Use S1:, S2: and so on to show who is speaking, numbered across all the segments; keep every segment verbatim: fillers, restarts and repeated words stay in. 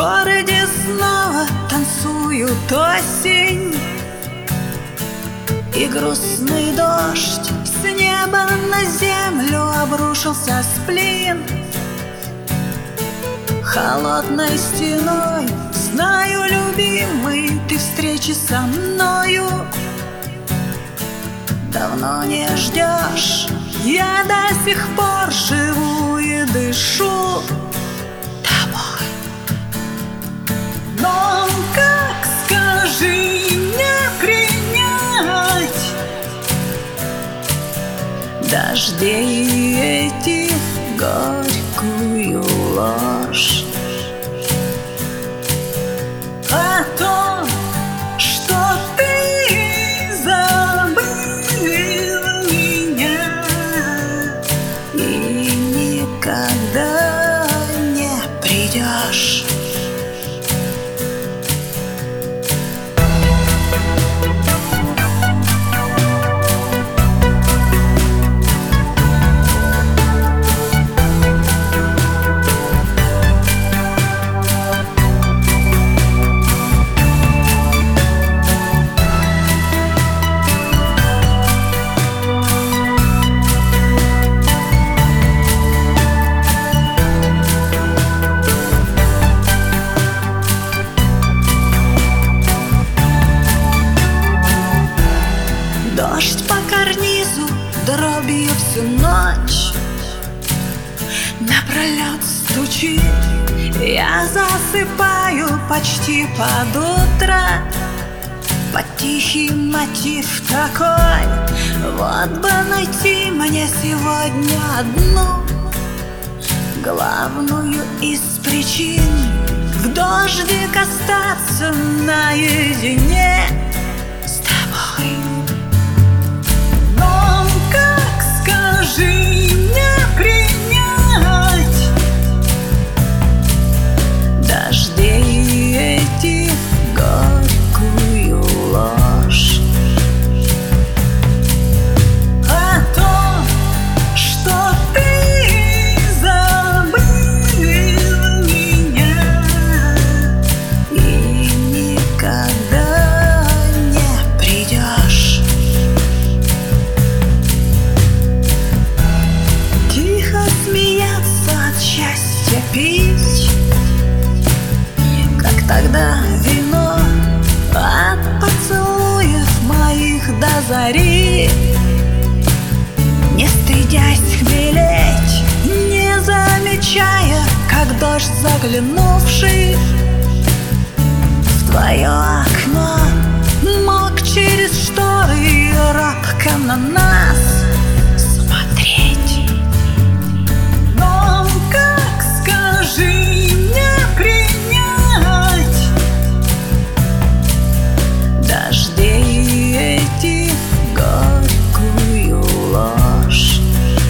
S1: городе снова танцуют осень и грустный дождь. С неба на землю обрушился сплин. Холодной стеной знаю, любимый, ты встречи со мною давно не ждешь. Я до сих пор живу и дышу тобой. Но как, скажи, мне принять дождей эти, горькую ложь о том, что ты забыл меня и никогда не придешь. Дождь по карнизу дробью всю ночь напролет стучит. Я засыпаю почти под утро под тихий мотив такой. Вот бы найти мне сегодня одну главную из причин в дождик остаться наедине с тобой. Скажи, мне принять дождей этих, горькую ложь о том, что ты забыл меня и никогда не придешь. Счастье пить, как тогда вино от поцелуев моих до зари, не стыдясь хмелеть, не замечая, как дождь, заглянувший в твое окно, мог через шторы робко на нас смотреть. Скажи, мне принять дождей этих, горькую ложь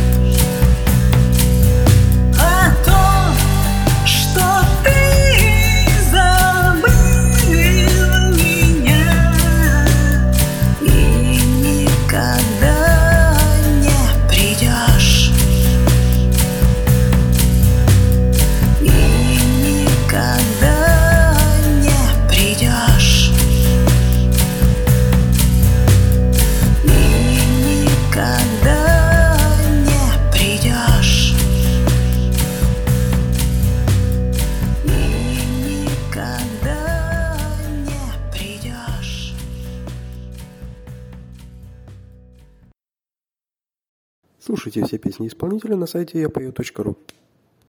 S1: о том, что ты забыл меня и никогда не придешь. Никогда не придешь. И никогда не придешь. И никогда не придешь.
S2: Слушайте все песни исполнителя на сайте я пою точка ру.